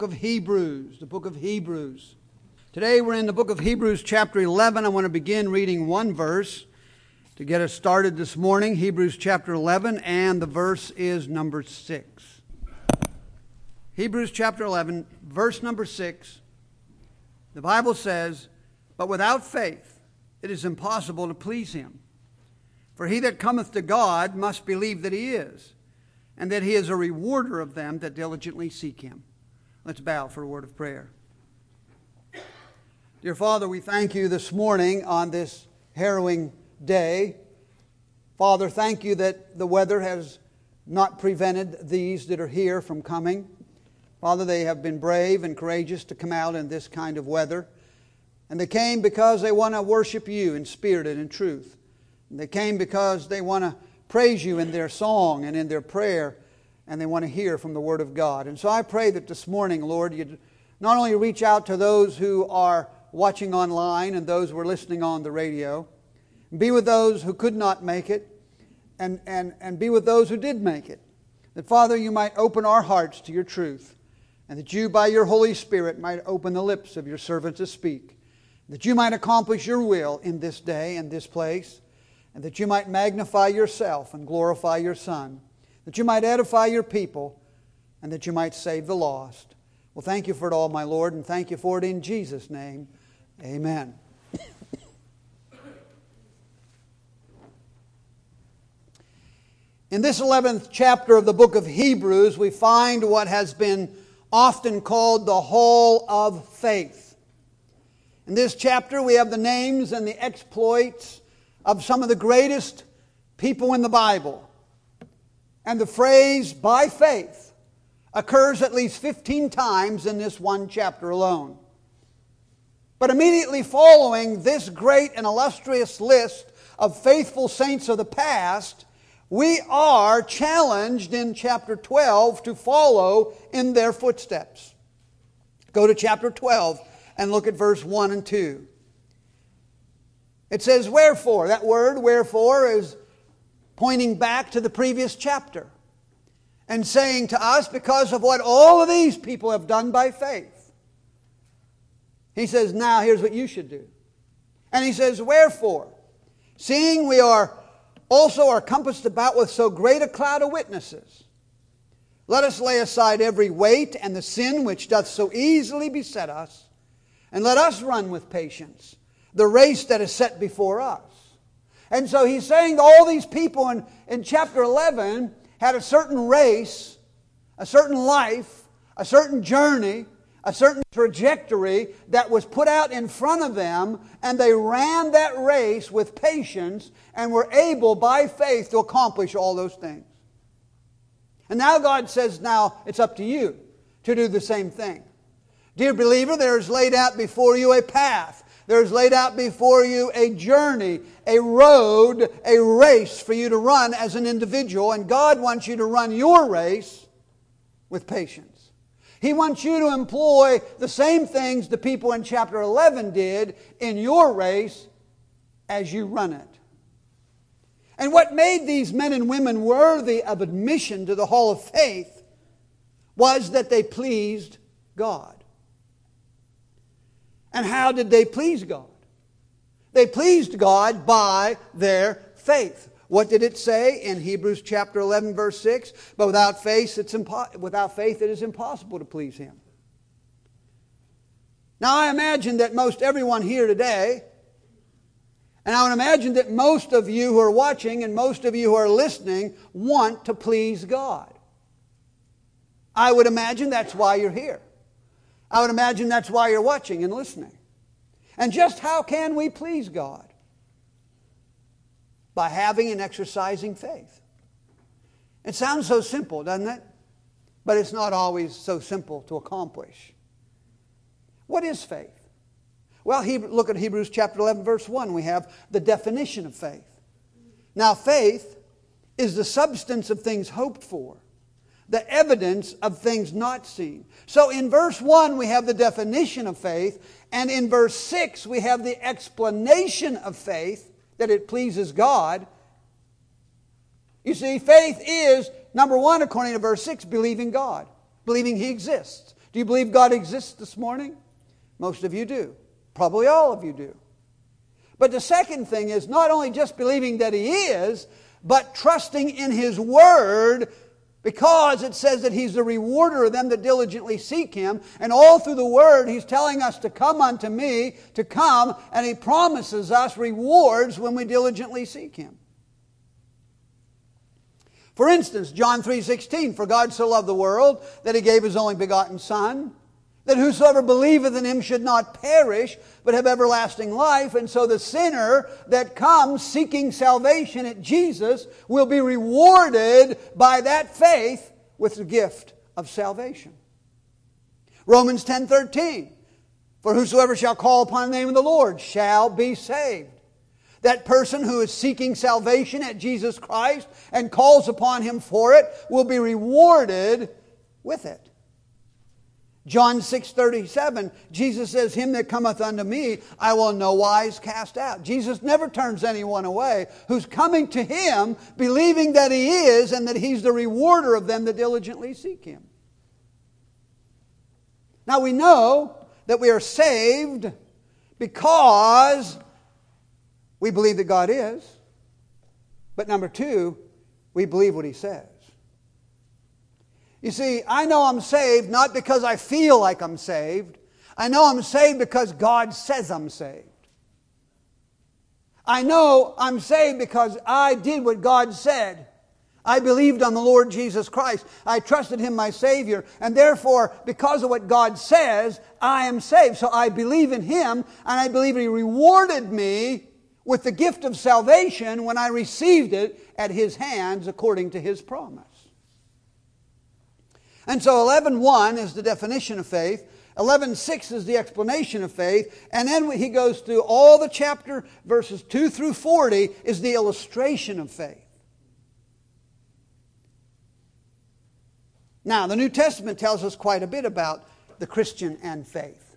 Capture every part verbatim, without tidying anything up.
Of Hebrews, the book of Hebrews. Today we're in the book of Hebrews chapter eleven. I want to begin reading one verse to get us started this morning. Hebrews chapter eleven, and the verse is number six. Hebrews chapter eleven, verse number six. The Bible says, "But without faith it is impossible to please Him. For he that cometh to God must believe that He is, and that He is a rewarder of them that diligently seek Him." Let's bow for a word of prayer. Dear Father, we thank You this morning on this harrowing day. Father, thank You that the weather has not prevented these that are here from coming. Father, they have been brave and courageous to come out in this kind of weather. And they came because they want to worship You in spirit and in truth. And they came because they want to praise You in their song and in their prayer. And they want to hear from the Word of God. And so I pray that this morning, Lord, You'd not only reach out to those who are watching online and those who are listening on the radio, be with those who could not make it, and, and, and be with those who did make it. That, Father, You might open our hearts to Your truth, and that You, by Your Holy Spirit, might open the lips of Your servant to speak, that You might accomplish Your will in this day and this place, and that You might magnify Yourself and glorify Your Son, that You might edify Your people, and that You might save the lost. Well, thank You for it all, my Lord, and thank You for it in Jesus' name. Amen. In this eleventh chapter of the book of Hebrews, we find what has been often called the Hall of Faith. In this chapter, we have the names and the exploits of some of the greatest people in the Bible. And the phrase, "by faith," occurs at least fifteen times in this one chapter alone. But immediately following this great and illustrious list of faithful saints of the past, we are challenged in chapter twelve to follow in their footsteps. Go to chapter twelve and look at verse one and two. It says, "Wherefore," that word, "wherefore," is pointing back to the previous chapter and saying to us, because of what all of these people have done by faith, he says, now here's what you should do. And he says, "Wherefore, seeing we are also are compassed about with so great a cloud of witnesses, let us lay aside every weight and the sin which doth so easily beset us, and let us run with patience the race that is set before us." And so he's saying that all these people in, in chapter eleven had a certain race, a certain life, a certain journey, a certain trajectory that was put out in front of them, and they ran that race with patience and were able by faith to accomplish all those things. And now God says, now it's up to you to do the same thing. Dear believer, there is laid out before you a path. There is laid out before you a journey, a road, a race for you to run as an individual. And God wants you to run your race with patience. He wants you to employ the same things the people in chapter eleven did in your race as you run it. And what made these men and women worthy of admission to the Hall of Faith was that they pleased God. And how did they please God? They pleased God by their faith. What did it say in Hebrews chapter eleven, verse six? But without faith, it's impo- without faith it is impossible to please Him. Now I imagine that most everyone here today, and I would imagine that most of you who are watching and most of you who are listening want to please God. I would imagine that's why you're here. I would imagine that's why you're watching and listening. And just how can we please God? By having and exercising faith. It sounds so simple, doesn't it? But it's not always so simple to accomplish. What is faith? Well, he, look at Hebrews chapter eleven, verse one. We have the definition of faith. Now, faith is the substance of things hoped for, the evidence of things not seen. So in verse one we have the definition of faith, and in verse six we have the explanation of faith, that it pleases God. You see, faith is, number one, according to verse six, believing God, believing He exists. Do you believe God exists this morning? Most of you do. Probably all of you do. But the second thing is not only just believing that He is, but trusting in His Word, because it says that He's the rewarder of them that diligently seek Him. And all through the Word, He's telling us to come unto me, to come, and He promises us rewards when we diligently seek Him. For instance, John three sixteen, for God so loved the world that He gave His only begotten Son, that whosoever believeth in Him should not perish, but have everlasting life. And so the sinner that comes seeking salvation at Jesus will be rewarded by that faith with the gift of salvation. Romans ten thirteen, for whosoever shall call upon the name of the Lord shall be saved. That person who is seeking salvation at Jesus Christ and calls upon Him for it will be rewarded with it. John six thirty-seven, Jesus says, him that cometh unto me, I will in no wise cast out. Jesus never turns anyone away who's coming to Him, believing that He is and that He's the rewarder of them that diligently seek Him. Now we know that we are saved because we believe that God is. But number two, we believe what He says. You see, I know I'm saved not because I feel like I'm saved. I know I'm saved because God says I'm saved. I know I'm saved because I did what God said. I believed on the Lord Jesus Christ. I trusted Him my Savior. And therefore, because of what God says, I am saved. So I believe in Him, and I believe He rewarded me with the gift of salvation when I received it at His hands according to His promise. And so eleven one is the definition of faith. eleven six is the explanation of faith. And then he goes through all the chapter, verses two through forty, is the illustration of faith. Now, the New Testament tells us quite a bit about the Christian and faith.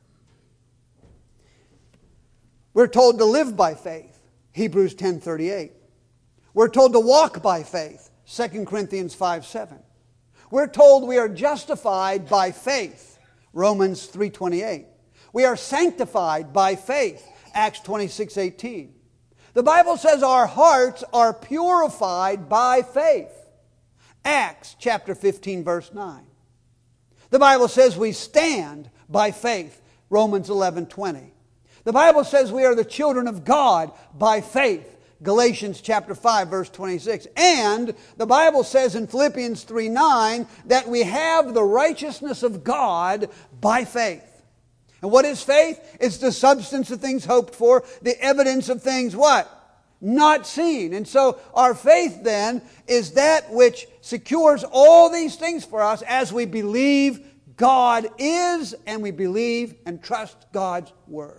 We're told to live by faith, Hebrews ten thirty-eight. We're told to walk by faith, Second Corinthians five seven. We're told we are justified by faith, Romans three twenty-eight. We are sanctified by faith, Acts twenty-six eighteen. The Bible says our hearts are purified by faith, Acts chapter fifteen, verse nine. The Bible says we stand by faith, Romans eleven twenty. The Bible says we are the children of God by faith, Galatians chapter five, verse twenty-six. And the Bible says in Philippians three nine that we have the righteousness of God by faith. And what is faith? It's the substance of things hoped for, the evidence of things what? Not seen. And so our faith then is that which secures all these things for us as we believe God is and we believe and trust God's Word.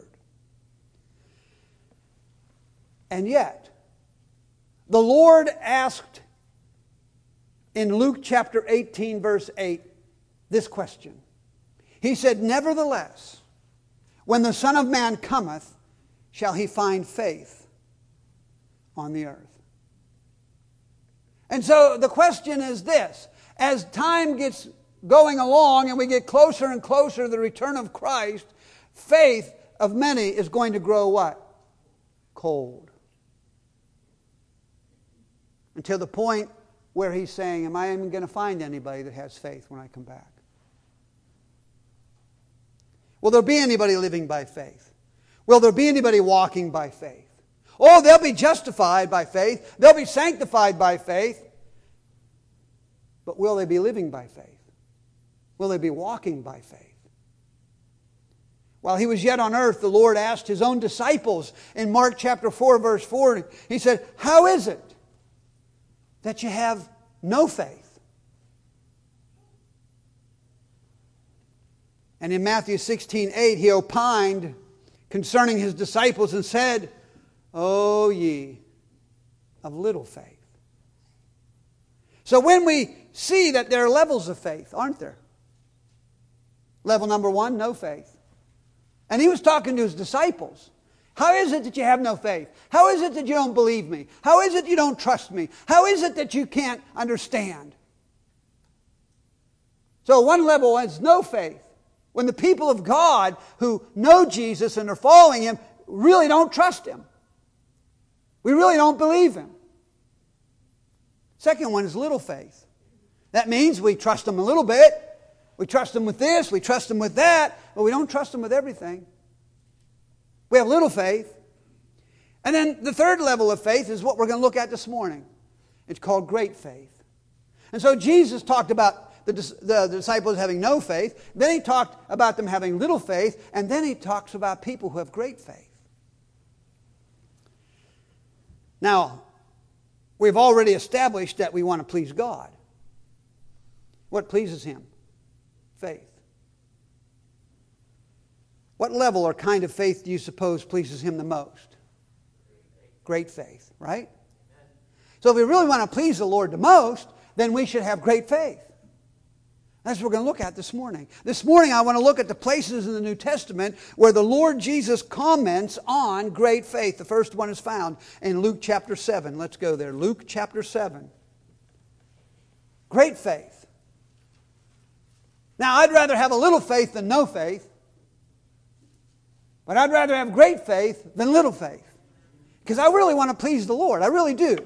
And yet, the Lord asked in Luke chapter eighteen, verse eight, this question. He said, nevertheless, when the Son of Man cometh, shall He find faith on the earth? And so the question is this. As time gets going along and we get closer and closer to the return of Christ, faith of many is going to grow what? Cold. Until the point where He's saying, am I even going to find anybody that has faith when I come back? Will there be anybody living by faith? Will there be anybody walking by faith? Oh, they'll be justified by faith. They'll be sanctified by faith. But will they be living by faith? Will they be walking by faith? While He was yet on earth, the Lord asked His own disciples in Mark chapter four, verse forty. He said, how is it that you have no faith? And in Matthew sixteen eight, He opined concerning His disciples and said, O ye of little faith. So when we see that there are levels of faith, aren't there? Level number one, no faith. And He was talking to His disciples. How is it that you have no faith? How is it that you don't believe me? How is it you don't trust me? How is it that you can't understand? So one level is no faith. When the people of God who know Jesus and are following Him really don't trust Him. We really don't believe Him. Second one is little faith. That means we trust Him a little bit. We trust Him with this, we trust Him with that, but we don't trust Him with everything. We have little faith. And then the third level of faith is what we're going to look at this morning. It's called great faith. And so Jesus talked about the, the, the disciples having no faith. Then He talked about them having little faith. And then He talks about people who have great faith. Now, we've already established that we want to please God. What pleases Him? Faith. What level or kind of faith do you suppose pleases Him the most? Great faith, right? So if we really want to please the Lord the most, then we should have great faith. That's what we're going to look at this morning. This morning I want to look at the places in the New Testament where the Lord Jesus comments on great faith. The first one is found in Luke chapter seven. Let's go there. Luke chapter seven. Great faith. Now I'd rather have a little faith than no faith. But I'd rather have great faith than little faith. Because I really want to please the Lord. I really do.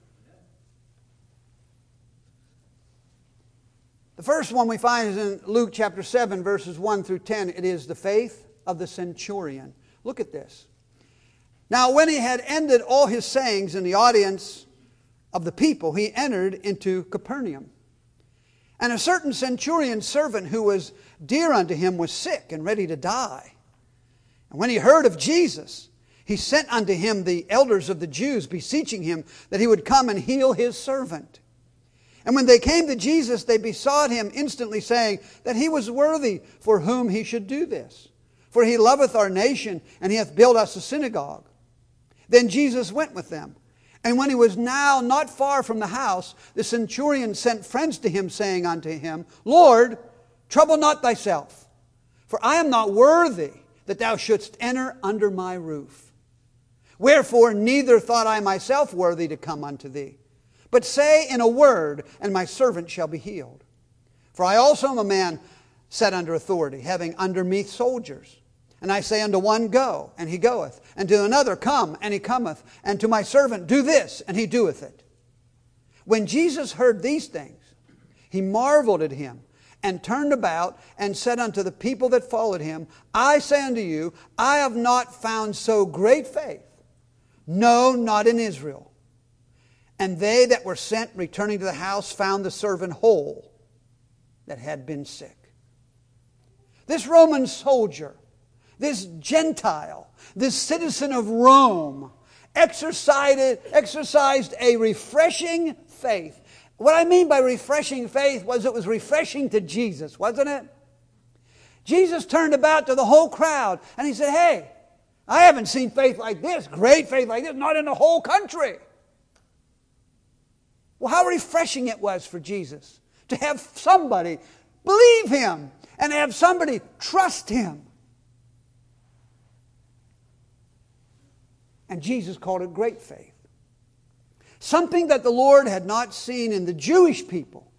The first one we find is in Luke chapter seven, verses one through ten. It is the faith of the centurion. Look at this. Now when he had ended all his sayings in the audience of the people, he entered into Capernaum. And a certain centurion servant who was dear unto him was sick and ready to die. And when he heard of Jesus, he sent unto him the elders of the Jews, beseeching him that he would come and heal his servant. And when they came to Jesus, they besought him instantly, saying that he was worthy for whom he should do this. For he loveth our nation, and he hath built us a synagogue. Then Jesus went with them. And when he was now not far from the house, the centurion sent friends to him, saying unto him, Lord, trouble not thyself, for I am not worthy that thou shouldst enter under my roof. Wherefore neither thought I myself worthy to come unto thee. But say in a word, and my servant shall be healed. For I also am a man set under authority, having under me soldiers. And I say unto one, Go, and he goeth. And to another, Come, and he cometh. And to my servant, Do this, and he doeth it. When Jesus heard these things, he marveled at him, and turned about, and said unto the people that followed him, I say unto you, I have not found so great faith, no, not in Israel. And they that were sent, returning to the house, found the servant whole that had been sick. This Roman soldier, this Gentile, this citizen of Rome, exercised, exercised a refreshing faith. What I mean by refreshing faith was it was refreshing to Jesus, wasn't it? Jesus turned about to the whole crowd and he said, Hey, I haven't seen faith like this, great faith like this, not in the whole country. Well, how refreshing it was for Jesus to have somebody believe Him and have somebody trust Him. And Jesus called it great faith. Something that the Lord had not seen in the Jewish people.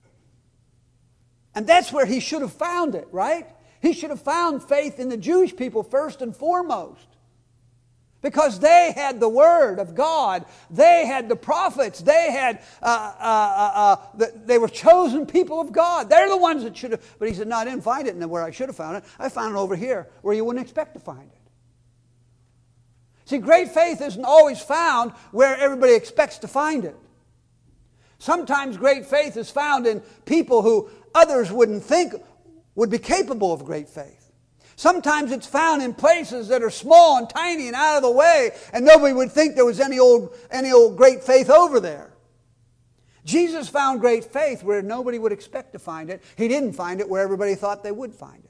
And that's where He should have found it, right? He should have found faith in the Jewish people first and foremost. Because they had the Word of God. They had the prophets. They had, uh, uh, uh, uh, the, they were chosen people of God. They're the ones that should have. But He said, no, I didn't find it where I should have found it. I found it over here where you wouldn't expect to find it. See, great faith isn't always found where everybody expects to find it. Sometimes great faith is found in people who others wouldn't think would be capable of great faith. Sometimes it's found in places that are small and tiny and out of the way, and nobody would think there was any old, any old great faith over there. Jesus found great faith where nobody would expect to find it. He didn't find it where everybody thought they would find it.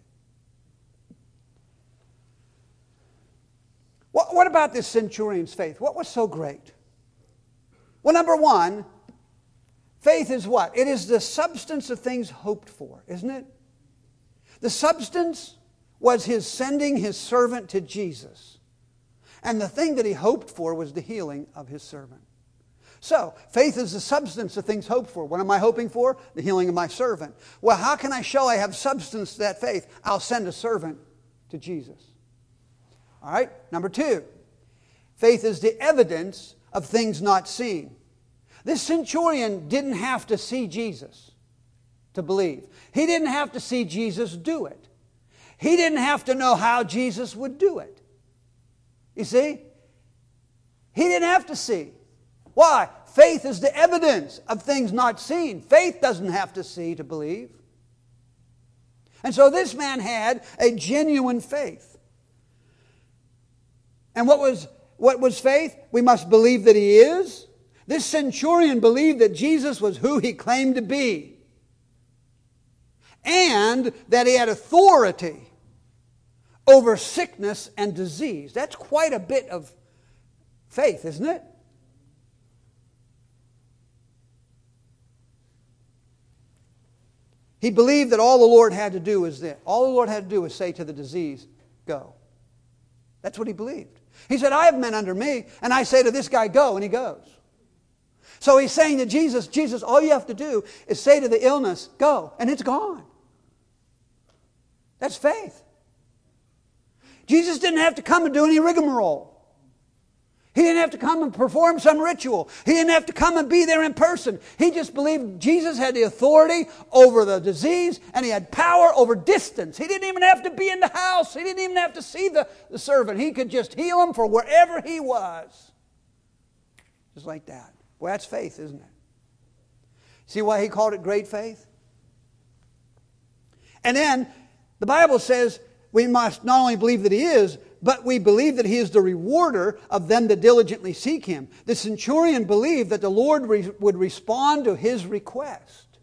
What, what about this centurion's faith? What was so great? Well, number one, faith is what? It is the substance of things hoped for, isn't it? The substance was his sending his servant to Jesus. And the thing that he hoped for was the healing of his servant. So, faith is the substance of things hoped for. What am I hoping for? The healing of my servant. Well, how can I show I have substance to that faith? I'll send a servant to Jesus. All right, number two. Faith is the evidence of things not seen. This centurion didn't have to see Jesus to believe. He didn't have to see Jesus do it. He didn't have to know how Jesus would do it. You see? He didn't have to see. Why? Faith is the evidence of things not seen. Faith doesn't have to see to believe. And so this man had a genuine faith. And what was, what was faith? We must believe that He is. This centurion believed that Jesus was who He claimed to be. And that He had authority over sickness and disease. That's quite a bit of faith, isn't it? He believed that all the Lord had to do was this. All the Lord had to do was say to the disease, go. That's what he believed. He said, I have men under me, and I say to this guy, go, and he goes. So he's saying to Jesus, Jesus, all you have to do is say to the illness, go, and it's gone. That's faith. Jesus didn't have to come and do any rigmarole. He didn't have to come and perform some ritual. He didn't have to come and be there in person. He just believed Jesus had the authority over the disease, and He had power over distance. He didn't even have to be in the house. He didn't even have to see the, the servant. He could just heal him for wherever he was. Just like that. Well, that's faith, isn't it? See why He called it great faith? And then the Bible says we must not only believe that He is, but we believe that He is the rewarder of them that diligently seek Him. The centurion believed that the Lord re- would respond to his request.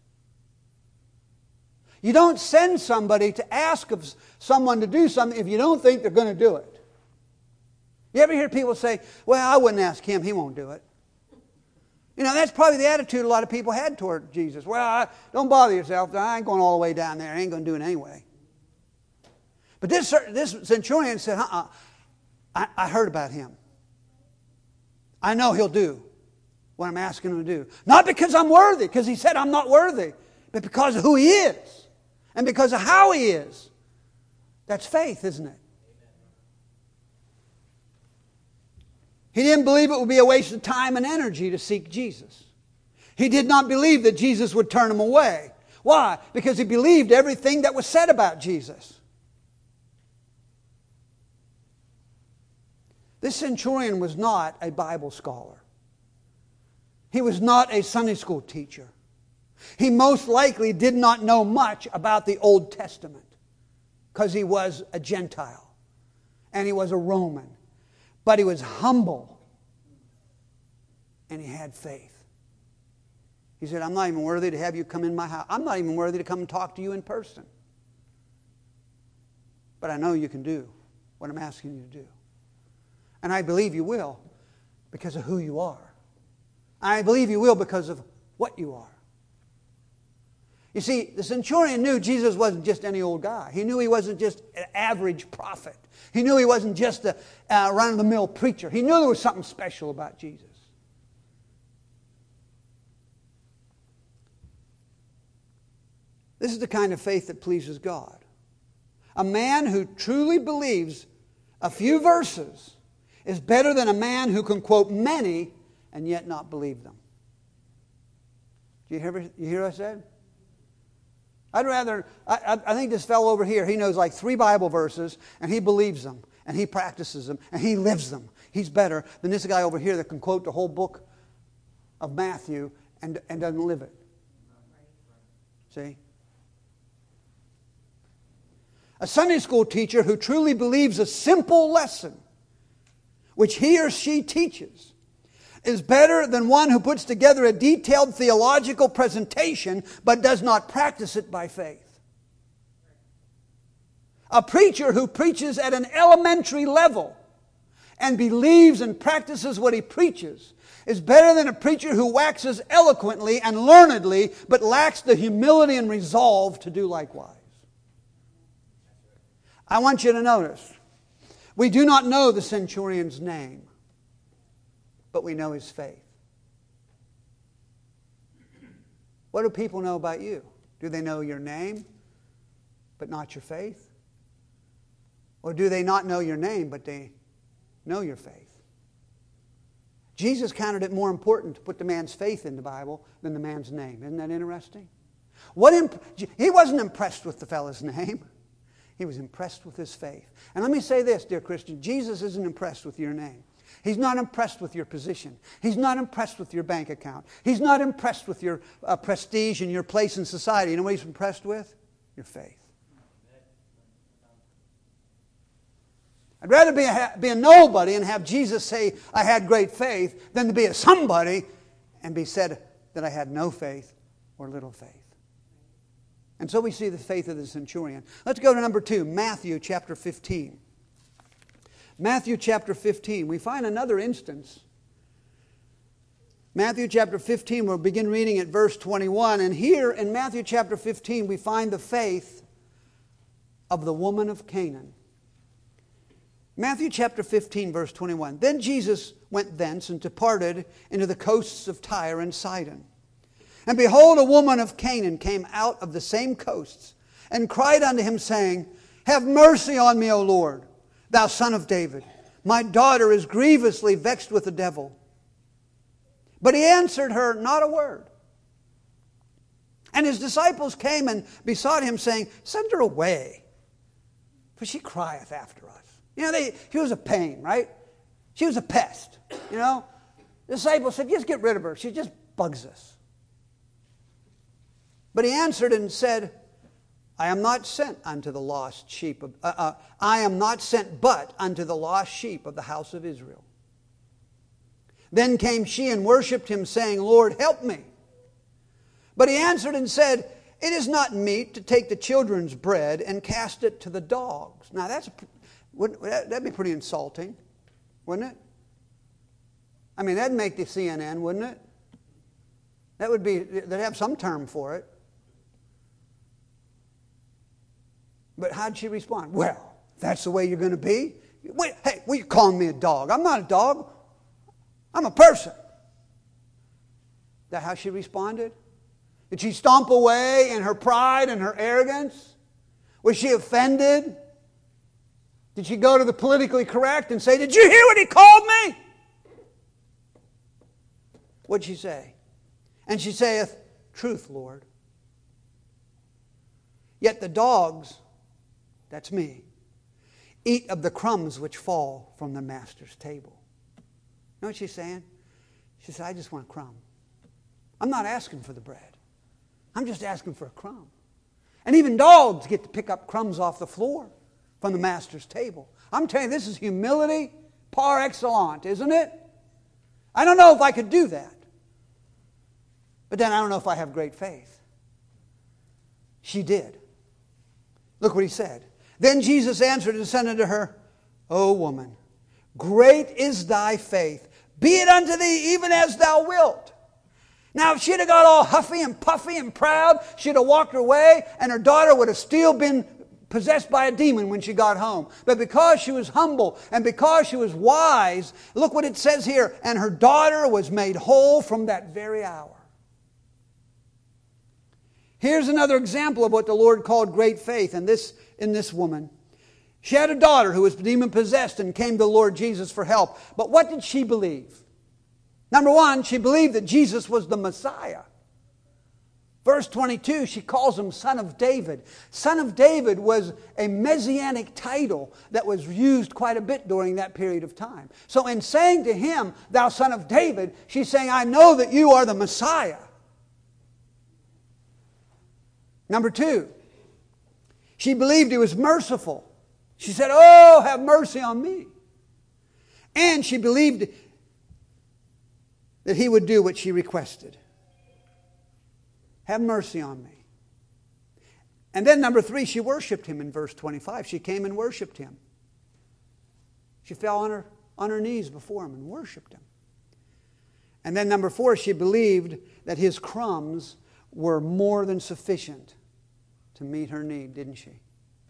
You don't send somebody to ask of someone to do something if you don't think they're going to do it. You ever hear people say, well, I wouldn't ask him, he won't do it. You know, that's probably the attitude a lot of people had toward Jesus. Well, I, don't bother yourself. I ain't going all the way down there. I ain't going to do it anyway. But this, this centurion said, uh-uh, I, I heard about him. I know he'll do what I'm asking him to do. Not because I'm worthy, because he said I'm not worthy, but because of who he is and because of how he is. That's faith, isn't it? He didn't believe it would be a waste of time and energy to seek Jesus. He did not believe that Jesus would turn him away. Why? Because he believed everything that was said about Jesus. This centurion was not a Bible scholar. He was not a Sunday school teacher. He most likely did not know much about the Old Testament because he was a Gentile and he was a Roman. But he was humble and he had faith. He said, I'm not even worthy to have you come in my house. I'm not even worthy to come and talk to you in person. But I know you can do what I'm asking you to do. And I believe you will because of who you are. I believe you will because of what you are. You see, the centurion knew Jesus wasn't just any old guy. He knew he wasn't just an average prophet. He knew he wasn't just a uh, run-of-the-mill preacher. He knew there was something special about Jesus. This is the kind of faith that pleases God. A man who truly believes a few verses is better than a man who can quote many and yet not believe them. Do you hear, you hear what I said? I'd rather, I, I think this fellow over here, he knows like three Bible verses and he believes them and he practices them and he lives them. He's better than this guy over here that can quote the whole book of Matthew and, and doesn't live it. See? A Sunday school teacher who truly believes a simple lesson which he or she teaches is better than one who puts together a detailed theological presentation but does not practice it by faith. A preacher who preaches at an elementary level and believes and practices what he preaches is better than a preacher who waxes eloquently and learnedly but lacks the humility and resolve to do likewise. I want you to notice, we do not know the centurion's name, but we know his faith. What do people know about you? Do they know your name, but not your faith? Or do they not know your name, but they know your faith? Jesus counted it more important to put the man's faith in the Bible than the man's name. Isn't that interesting? What imp- he wasn't impressed with the fellow's name. He was impressed with his faith. And let me say this, dear Christian, Jesus isn't impressed with your name. He's not impressed with your position. He's not impressed with your bank account. He's not impressed with your uh, prestige and your place in society. You know what He's impressed with? Your faith. I'd rather be a, be a nobody and have Jesus say, I had great faith, than to be a somebody and be said that I had no faith or little faith. And so we see the faith of the centurion. Let's go to number two, Matthew chapter fifteen. Matthew chapter fifteen. We find another instance. Matthew chapter fifteen, we'll begin reading at verse twenty-one. And here in Matthew chapter fifteen, we find the faith of the woman of Canaan. Matthew chapter fifteen, verse twenty-one. Then Jesus went thence and departed into the coasts of Tyre and Sidon. And behold, a woman of Canaan came out of the same coasts and cried unto him, saying, Have mercy on me, O Lord, thou son of David. My daughter is grievously vexed with the devil. But he answered her not a word. And his disciples came and besought him, saying, Send her away, for she crieth after us. You know, they, she was a pain, right? She was a pest, you know. The disciples said, just get rid of her. She just bugs us. But he answered and said, I am not sent unto the lost sheep of, uh, uh, I am not sent but unto the lost sheep of the house of Israel. Then came she and worshipped him, saying, Lord, help me. But he answered and said, It is not meet to take the children's bread and cast it to the dogs. Now that's wouldn't, that'd be pretty insulting, wouldn't it? I mean, that'd make the C N N, wouldn't it? That would be, they'd have some term for it. But how'd she respond? Well, that's the way you're going to be? Wait, hey, well, you're calling me a dog. I'm not a dog. I'm a person. Is that how she responded? Did she stomp away in her pride and her arrogance? Was she offended? Did she go to the politically correct and say, Did you hear what he called me? What'd she say? And she saith, Truth, Lord. Yet the dogs, that's me, eat of the crumbs which fall from the master's table. You know what she's saying? She said, I just want a crumb. I'm not asking for the bread. I'm just asking for a crumb. And even dogs get to pick up crumbs off the floor from the master's table. I'm telling you, this is humility par excellence, isn't it? I don't know if I could do that. But then I don't know if I have great faith. She did. Look what he said. Then Jesus answered and said unto her, O woman, great is thy faith. Be it unto thee even as thou wilt. Now, if she'd have got all huffy and puffy and proud, she'd have walked her way, and her daughter would have still been possessed by a demon when she got home. But because she was humble and because she was wise, look what it says here, and her daughter was made whole from that very hour. Here's another example of what the Lord called great faith in this, in this woman. She had a daughter who was demon-possessed and came to the Lord Jesus for help. But what did she believe? Number one, she believed that Jesus was the Messiah. Verse twenty-two, she calls him Son of David. Son of David was a messianic title that was used quite a bit during that period of time. So in saying to him, Thou Son of David, she's saying, I know that you are the Messiah. Number two, she believed he was merciful. She said, Oh, have mercy on me. And she believed that he would do what she requested. Have mercy on me. And then number three, she worshiped him in verse twenty-five. She came and worshiped him. She fell on her, on her knees before him and worshiped him. And then number four, she believed that his crumbs were more than sufficient to meet her need, didn't she?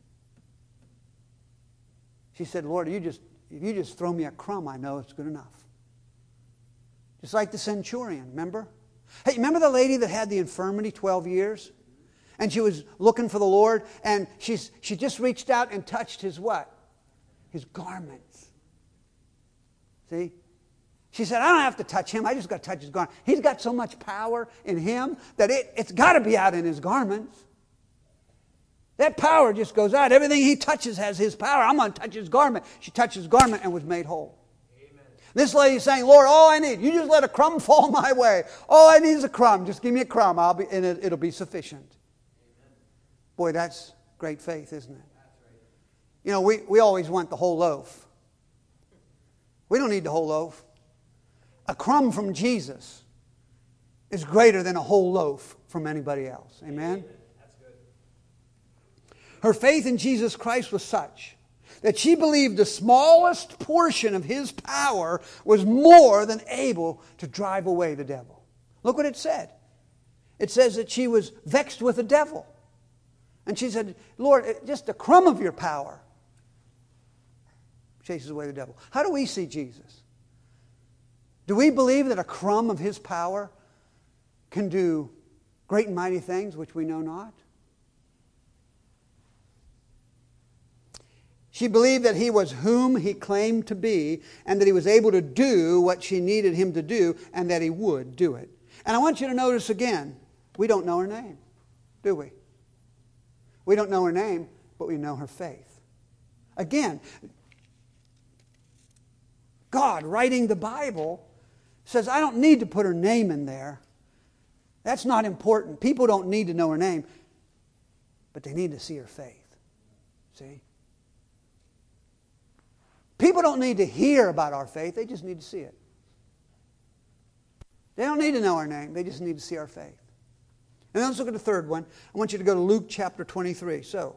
She said, Lord, you just, if you just throw me a crumb, I know it's good enough. Just like the centurion, remember? Hey, remember the lady that had the infirmity twelve years? And she was looking for the Lord, and she's, she just reached out and touched his what? His garments. See? She said, I don't have to touch him. I just got to touch his garment. He's got so much power in him that it, it's got to be out in his garments. That power just goes out. Everything he touches has his power. I'm going to touch his garment. She touched his garment and was made whole. Amen. This lady's saying, Lord, all I need, you just let a crumb fall my way. All I need is a crumb. Just give me a crumb, I'll be, and it, it'll be sufficient. Amen. Boy, that's great faith, isn't it? That's right. You know, we, we always want the whole loaf. We don't need the whole loaf. A crumb from Jesus is greater than a whole loaf from anybody else. Amen? That's good. Her faith in Jesus Christ was such that she believed the smallest portion of his power was more than able to drive away the devil. Look what it said. It says that she was vexed with the devil. And she said, Lord, just a crumb of your power chases away the devil. How do we see Jesus? Do we believe that a crumb of his power can do great and mighty things which we know not? She believed that he was whom he claimed to be, and that he was able to do what she needed him to do, and that he would do it. And I want you to notice again, we don't know her name, do we? We don't know her name, but we know her faith. Again, God, writing the Bible, says, I don't need to put her name in there. That's not important. People don't need to know her name, but they need to see her faith. See? People don't need to hear about our faith. They just need to see it. They don't need to know our name. They just need to see our faith. And then let's look at the third one. I want you to go to Luke chapter twenty-three. So,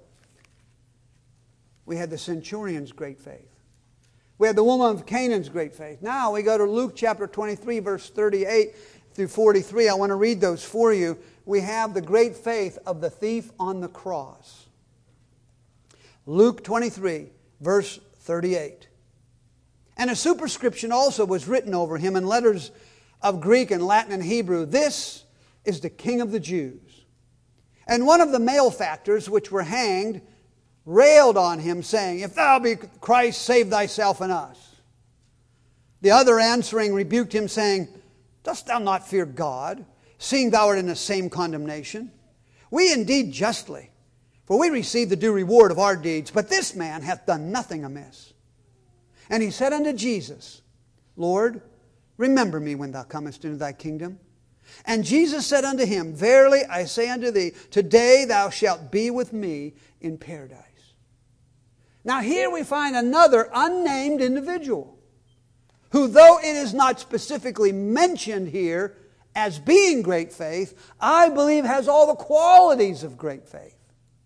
we had the centurion's great faith. We had the woman of Canaan's great faith. Now we go to Luke chapter twenty-three, verse thirty-eight through forty-three. I want to read those for you. We have the great faith of the thief on the cross. Luke twenty-three, verse thirty-eight. And a superscription also was written over him in letters of Greek and Latin and Hebrew. This is the King of the Jews. And one of the malefactors which were hanged railed on him, saying, If thou be Christ, save thyself and us. The other answering rebuked him, saying, Dost thou not fear God, seeing thou art in the same condemnation? We indeed justly, for we receive the due reward of our deeds, but this man hath done nothing amiss. And he said unto Jesus, Lord, remember me when thou comest into thy kingdom. And Jesus said unto him, Verily I say unto thee, today thou shalt be with me in paradise. Now here we find another unnamed individual who, though it is not specifically mentioned here as being great faith, I believe has all the qualities of great faith.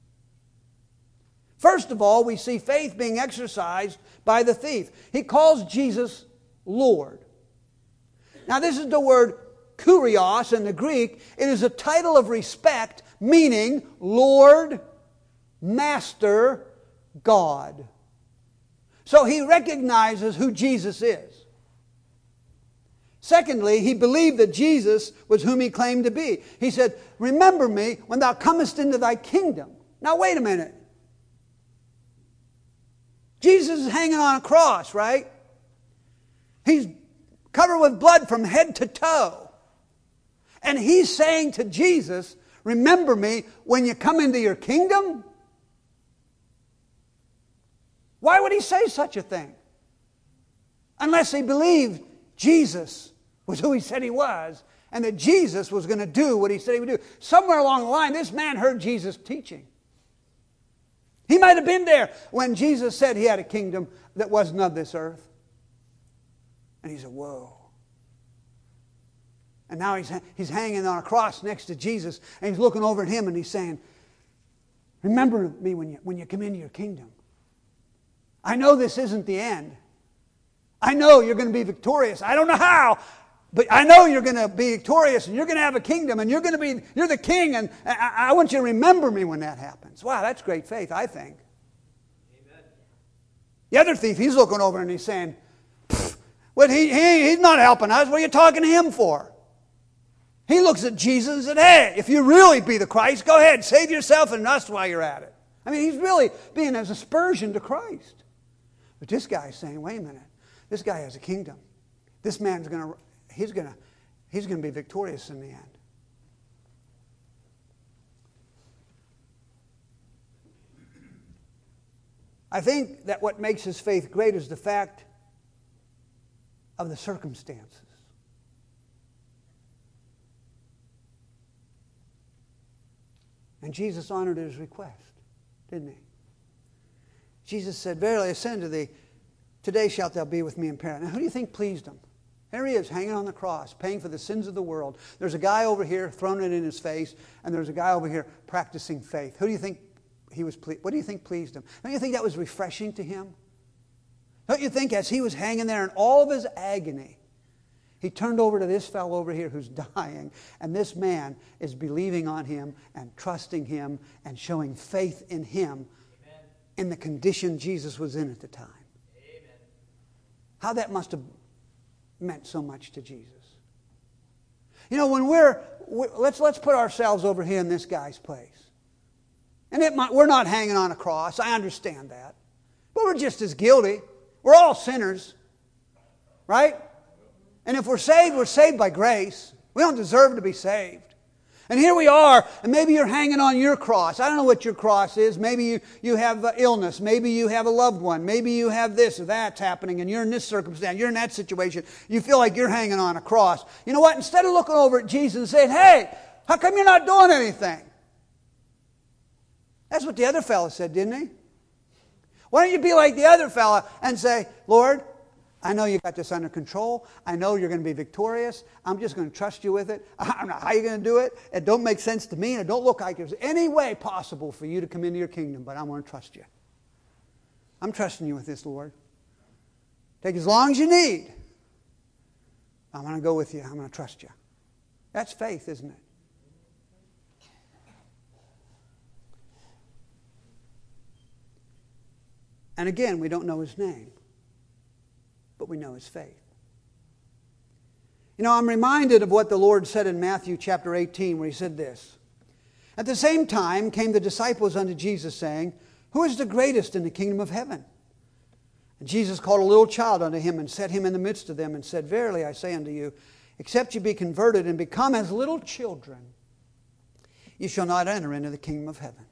First of all, we see faith being exercised by the thief. He calls Jesus Lord. Now this is the word kurios in the Greek. It is a title of respect, meaning Lord, Master, God. So he recognizes who Jesus is. Secondly, he believed that Jesus was whom he claimed to be. He said, Remember me when thou comest into thy kingdom. Now wait a minute. Jesus is hanging on a cross, right? He's covered with blood from head to toe. And he's saying to Jesus, Remember me when you come into your kingdom? Why would he say such a thing? Unless he believed Jesus was who he said he was, and that Jesus was going to do what he said he would do. Somewhere along the line, this man heard Jesus teaching. He might have been there when Jesus said he had a kingdom that wasn't of this earth. And he said, whoa. And now he's, he's hanging on a cross next to Jesus, and he's looking over at him and he's saying, Remember me when you, when you come into your kingdom. I know this isn't the end. I know you're going to be victorious. I don't know how, but I know you're going to be victorious and you're going to have a kingdom and you're going to be, you're the king, and I, I want you to remember me when that happens. Wow, that's great faith, I think. Amen. The other thief, he's looking over and he's saying, well, he, he, he's not helping us. What are you talking to him for? He looks at Jesus and said, hey, if you really be the Christ, go ahead, save yourself and us while you're at it. I mean, he's really being as aspersion to Christ. But this guy is saying, wait a minute, this guy has a kingdom. This man's going to, he's going to, he's going to be victorious in the end. I think that what makes his faith great is the fact of the circumstances. And Jesus honored his request, didn't he? Jesus said, verily I say unto thee, today shalt thou be with me in paradise. Now who do you think pleased him? There he is, hanging on the cross, paying for the sins of the world. There's a guy over here throwing it in his face, and there's a guy over here practicing faith. Who do you think he was pleased? What do you think pleased him? Don't you think that was refreshing to him? Don't you think as he was hanging there in all of his agony, he turned over to this fellow over here who's dying, and this man is believing on him and trusting him and showing faith in him. Amen. In the condition Jesus was in at the time. Amen. How that must have meant so much to Jesus. You know, when we're, we're let's let's put ourselves over here in this guy's place. And it might, we're not hanging on a cross. I understand that. But we're just as guilty. We're all sinners. Right? And if we're saved, we're saved by grace. We don't deserve to be saved. And here we are, and maybe you're hanging on your cross. I don't know what your cross is. Maybe you, you have uh, illness. Maybe you have a loved one. Maybe you have this or that's happening, and you're in this circumstance. You're in that situation. You feel like you're hanging on a cross. You know what? Instead of looking over at Jesus and saying, hey, how come you're not doing anything? That's what the other fellow said, didn't he? Why don't you be like the other fellow and say, Lord, I know you got this under control. I know you're going to be victorious. I'm just going to trust you with it. I don't know how you're going to do it. It don't make sense to me, and it don't look like there's any way possible for you to come into your kingdom, but I'm going to trust you. I'm trusting you with this, Lord. Take as long as you need. I'm going to go with you. I'm going to trust you. That's faith, isn't it? And again, we don't know his name, but we know his faith. You know, I'm reminded of what the Lord said in Matthew chapter eighteen, where he said this. At the same time came the disciples unto Jesus, saying, who is the greatest in the kingdom of heaven? And Jesus called a little child unto him, and set him in the midst of them, and said, verily I say unto you, except you be converted and become as little children, you shall not enter into the kingdom of heaven.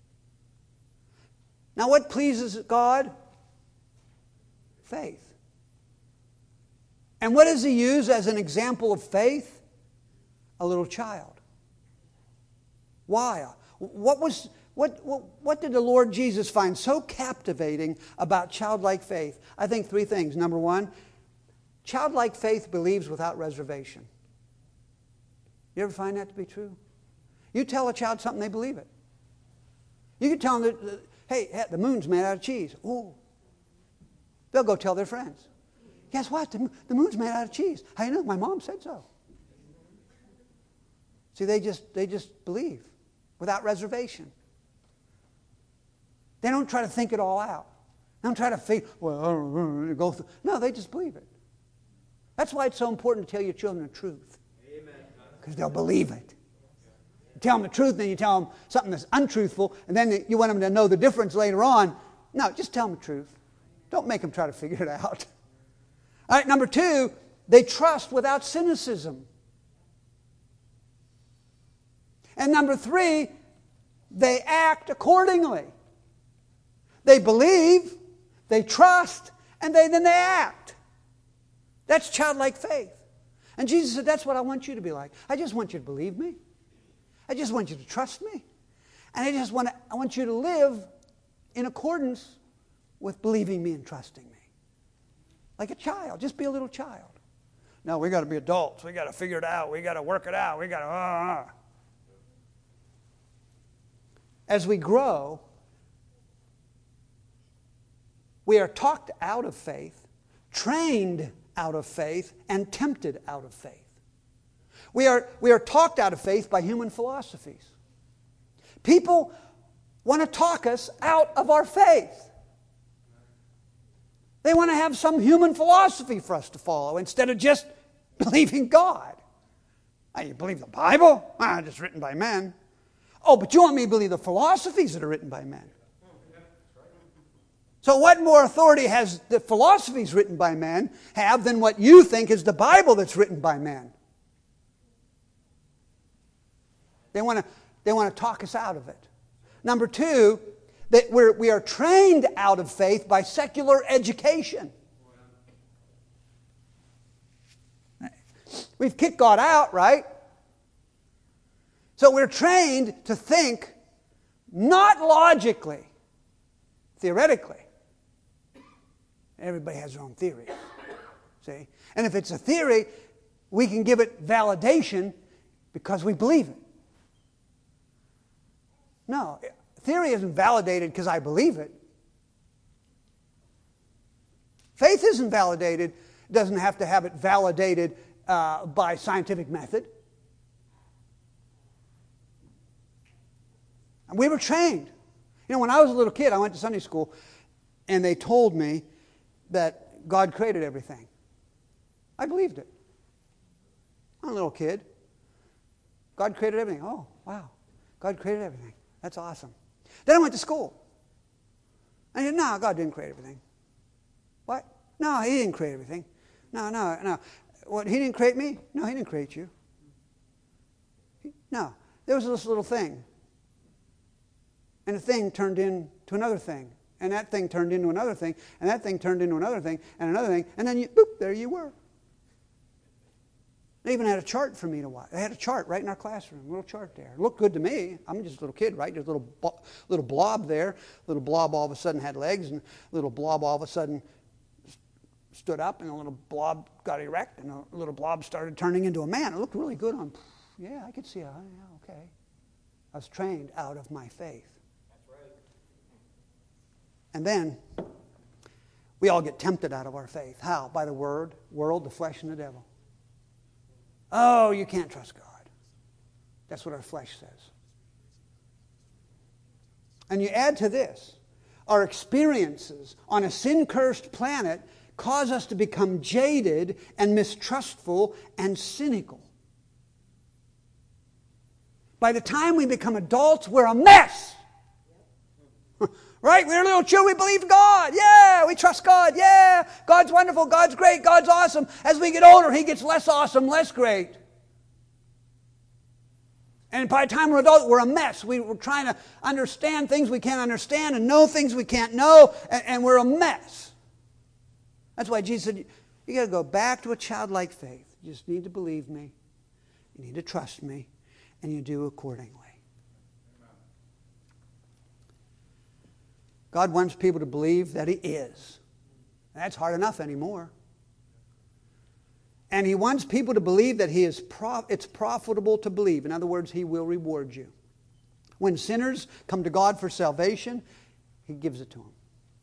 Now what pleases God? Faith. And what does he use as an example of faith? A little child. Why? What was what, what, what did the Lord Jesus find so captivating about childlike faith? I think three things. Number one, childlike faith believes without reservation. You ever find that to be true? You tell a child something, they believe it. You can tell them that, hey, the moon's made out of cheese. Ooh. They'll go tell their friends. Guess what? The, the moon's made out of cheese. How do you know? My mom said so. See, they just they just believe without reservation. They don't try to think it all out. They don't try to think, well, go through. No, they just believe it. That's why it's so important to tell your children the truth. Because they'll believe it. You tell them the truth, then you tell them something that's untruthful, and then you want them to know the difference later on. No, just tell them the truth. Don't make them try to figure it out. All right, number two, they trust without cynicism. And number three, they act accordingly. They believe, they trust, and they, then they act. That's childlike faith. And Jesus said, that's what I want you to be like. I just want you to believe me. I just want you to trust me. And I just want to, I want you to live in accordance with believing me and trusting me. Like a child. Just be a little child. No, we got to be adults. We got to figure it out. We got to work it out. We got to... Uh, uh. As we grow, we are talked out of faith, trained out of faith, and tempted out of faith. We are, we are talked out of faith by human philosophies. People want to talk us out of our faith. They want to have some human philosophy for us to follow instead of just believing God. Oh, you believe the Bible? Ah, it's written by men. Oh, but you want me to believe the philosophies that are written by men? So what more authority has the philosophies written by men have than what you think is the Bible that's written by men? They want to they want to talk us out of it. Number two, that we're, we are trained out of faith by secular education. We've kicked God out, right? So we're trained to think not logically, theoretically. Everybody has their own theory. See? And if it's a theory, we can give it validation because we believe it. No, theory isn't validated because I believe it. Faith isn't validated, doesn't have to have it validated uh, by scientific method. And we were trained. You know, when I was a little kid, I went to Sunday school, and they told me that God created everything. I believed it. I'm a little kid. God created everything. Oh, wow. God created everything. That's awesome. Then I went to school. I said, no, God didn't create everything. What? No, He didn't create everything. No, no, no. What, He didn't create me? No, He didn't create you. No. There was this little thing. And the thing turned into another thing. And that thing turned into another thing. And that thing turned into another thing. And another thing. And then, you, boop, there you were. They even had a chart for me to watch. They had a chart right in our classroom, a little chart there. It looked good to me. I'm just a little kid, right? There's a little, little blob there. Little blob all of a sudden had legs, and a little blob all of a sudden stood up, and a little blob got erect, and a little blob started turning into a man. It looked really good on, yeah, I could see, oh, yeah, okay. I was trained out of my faith. That's right. And then we all get tempted out of our faith. How? By the word, world, the flesh, and the devil. Oh, you can't trust God. That's what our flesh says. And you add to this, our experiences on a sin-cursed planet cause us to become jaded and mistrustful and cynical. By the time we become adults, we're a mess. Right? We're little children. We believe God. Yeah. We trust God. Yeah. God's wonderful. God's great. God's awesome. As we get older, He gets less awesome, less great. And by the time we're adults, we're a mess. We, we're trying to understand things we can't understand and know things we can't know, and, and we're a mess. That's why Jesus said, you got to go back to a childlike faith. You just need to believe me. You need to trust me, and you do accordingly. God wants people to believe that He is. That's hard enough anymore. And He wants people to believe that He is prof- it's profitable to believe. In other words, He will reward you. When sinners come to God for salvation, He gives it to them.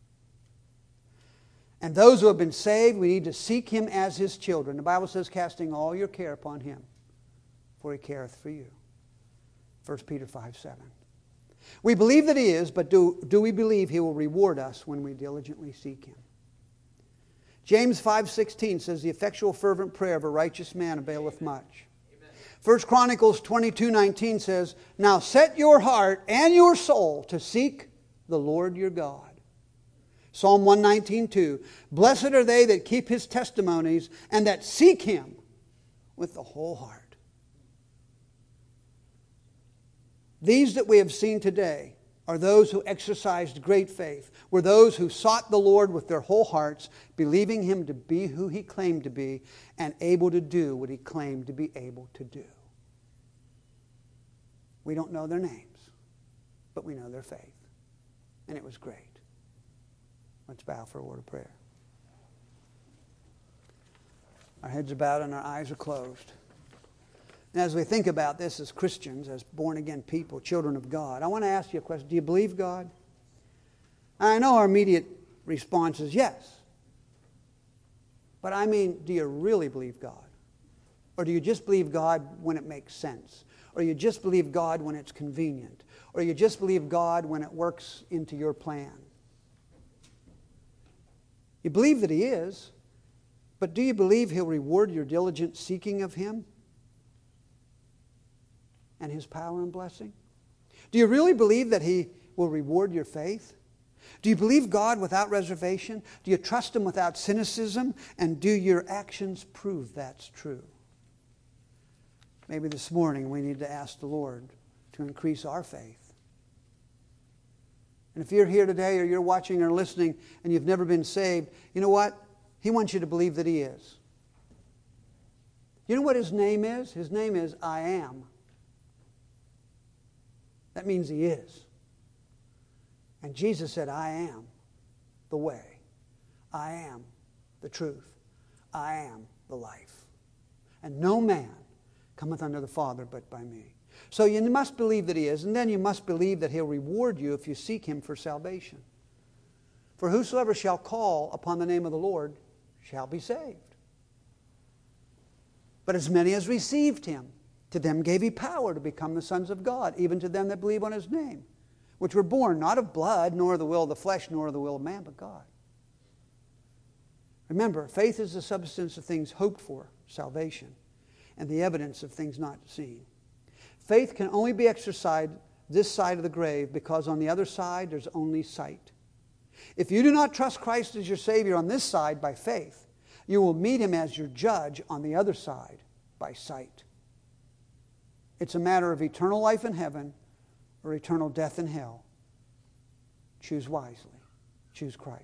And those who have been saved, we need to seek Him as His children. The Bible says, casting all your care upon Him, for He careth for you. First Peter five seven. We believe that He is, but do, do we believe He will reward us when we diligently seek Him? James five sixteen says, the effectual fervent prayer of a righteous man availeth much. Amen. First Chronicles twenty-two nineteen says, now set your heart and your soul to seek the Lord your God. Psalm one nineteen two, blessed are they that keep His testimonies and that seek Him with the whole heart. These that we have seen today are those who exercised great faith, were those who sought the Lord with their whole hearts, believing Him to be who He claimed to be and able to do what He claimed to be able to do. We don't know their names, but we know their faith. And it was great. Let's bow for a word of prayer. Our heads are bowed and our eyes are closed. And as we think about this as Christians, as born-again people, children of God, I want to ask you a question. Do you believe God? I know our immediate response is yes. But I mean, do you really believe God? Or do you just believe God when it makes sense? Or you just believe God when it's convenient? Or you just believe God when it works into your plan? You believe that He is, but do you believe He'll reward your diligent seeking of Him? and His power and blessing? Do you really believe that He will reward your faith? Do you believe God without reservation? Do you trust Him without cynicism? And do your actions prove that's true? Maybe this morning we need to ask the Lord to increase our faith. And if you're here today or you're watching or listening and you've never been saved, you know what? He wants you to believe that He is. You know what His name is? His name is I Am. That means He is. And Jesus said, I am the way. I am the truth. I am the life. And no man cometh unto the Father but by me. So you must believe that He is, and then you must believe that He'll reward you if you seek Him for salvation. For whosoever shall call upon the name of the Lord shall be saved. But as many as received Him, to them gave He power to become the sons of God, even to them that believe on His name, which were born not of blood, nor of the will of the flesh, nor of the will of man, but God. Remember, faith is the substance of things hoped for, salvation, and the evidence of things not seen. Faith can only be exercised this side of the grave because on the other side there's only sight. If you do not trust Christ as your Savior on this side by faith, you will meet Him as your judge on the other side by sight. It's a matter of eternal life in heaven or eternal death in hell. Choose wisely. Choose Christ.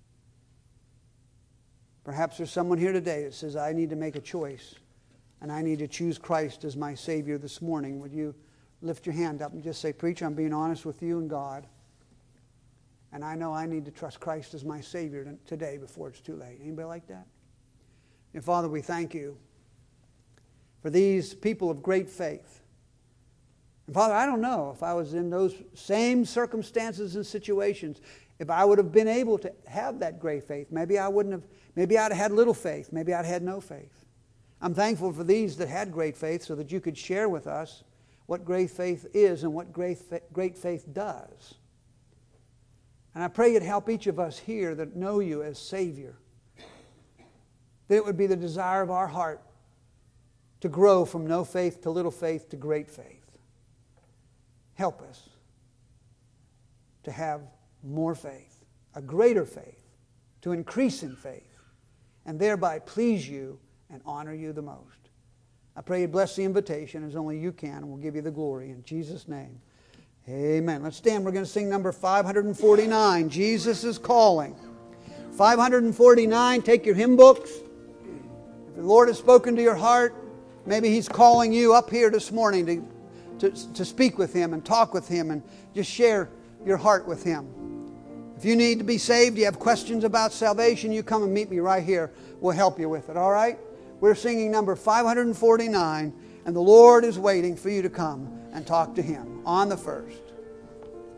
Perhaps there's someone here today that says, I need to make a choice and I need to choose Christ as my Savior this morning. Would you lift your hand up and just say, Preacher, I'm being honest with you and God, and I know I need to trust Christ as my Savior today before it's too late. Anybody like that? And Father, we thank You for these people of great faith. And Father, I don't know if I was in those same circumstances and situations, if I would have been able to have that great faith. Maybe I wouldn't have, maybe I'd have had little faith. Maybe I'd had no faith. I'm thankful for these that had great faith so that You could share with us what great faith is and what great great faith does. And I pray You'd help each of us here that know You as Savior, that it would be the desire of our heart to grow from no faith to little faith to great faith. Help us to have more faith, a greater faith, to increase in faith, and thereby please You and honor You the most. I pray You bless the invitation as only You can, and we'll give You the glory in Jesus' name. Amen. Let's stand. We're going to sing number five forty-nine, Jesus is Calling. five forty-nine, take your hymn books. If the Lord has spoken to your heart, maybe He's calling you up here this morning to To, to speak with Him and talk with Him and just share your heart with Him. If you need to be saved, you have questions about salvation, you come and meet me right here. We'll help you with it, all right? We're singing number five forty-nine, and the Lord is waiting for you to come and talk to Him on the first.